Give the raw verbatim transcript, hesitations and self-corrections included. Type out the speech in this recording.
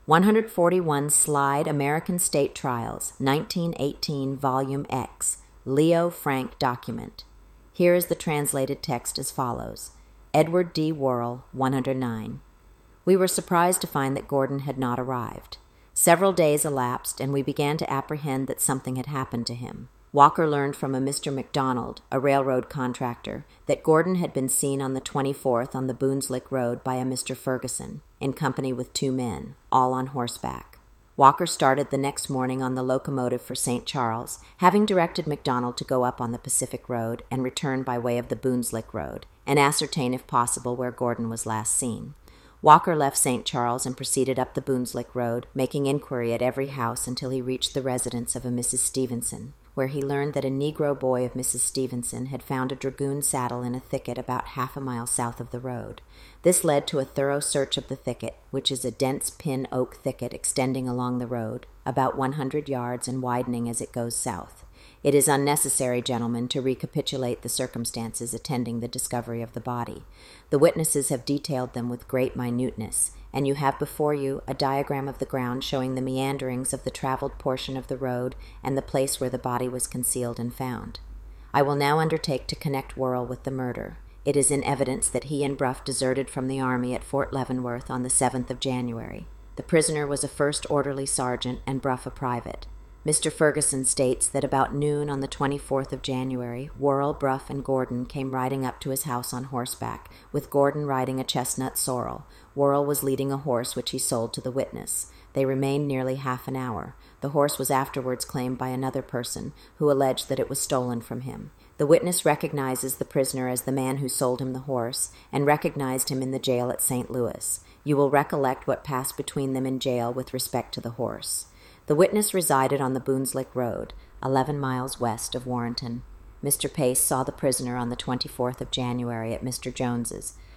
one forty-one Slide American State Trials, nineteen eighteen, Volume X, Leo Frank document. Here is the translated text as follows. Edward D. Worrell, one oh nine. We were surprised to find that Gordon had not arrived. Several days elapsed, and we began to apprehend that something had happened to him. Walker learned from a Mister McDonald, a railroad contractor, that Gordon had been seen on the twenty-fourth on the Boonslick Road by a Mister Ferguson, in company with two men, all on horseback. Walker started the next morning on the locomotive for Saint Charles, having directed McDonald to go up on the Pacific Road and return by way of the Boonslick Road, and ascertain if possible where Gordon was last seen. Walker left Saint Charles and proceeded up the Boonslick Road, making inquiry at every house until he reached the residence of a Missus Stevenson, where he learned that a Negro boy of Missus Stevenson had found a dragoon saddle in a thicket about half a mile south of the road. This led to a thorough search of the thicket, which is a dense pin oak thicket extending along the road, about one hundred yards and widening as it goes south. It is unnecessary, gentlemen, to recapitulate the circumstances attending the discovery of the body. The witnesses have detailed them with great minuteness, and you have before you a diagram of the ground showing the meanderings of the traveled portion of the road and the place where the body was concealed and found. I will now undertake to connect Worrell with the murder. It is in evidence that he and Bruff deserted from the army at Fort Leavenworth on the seventh of January. The prisoner was a first orderly sergeant and Bruff a private. Mister Ferguson states that about noon on the twenty-fourth of January, Worrell, Bruff, and Gordon came riding up to his house on horseback, with Gordon riding a chestnut sorrel. Worrell was leading a horse which he sold to the witness. They remained nearly half an hour. The horse was afterwards claimed by another person, who alleged that it was stolen from him. The witness recognizes the prisoner as the man who sold him the horse, and recognized him in the jail at Saint Louis. You will recollect what passed between them in jail with respect to the horse. The witness resided on the Boonslick Road, eleven miles west of Warrenton. Mister Pace saw the prisoner on the twenty-fourth of January at Mister Jones's.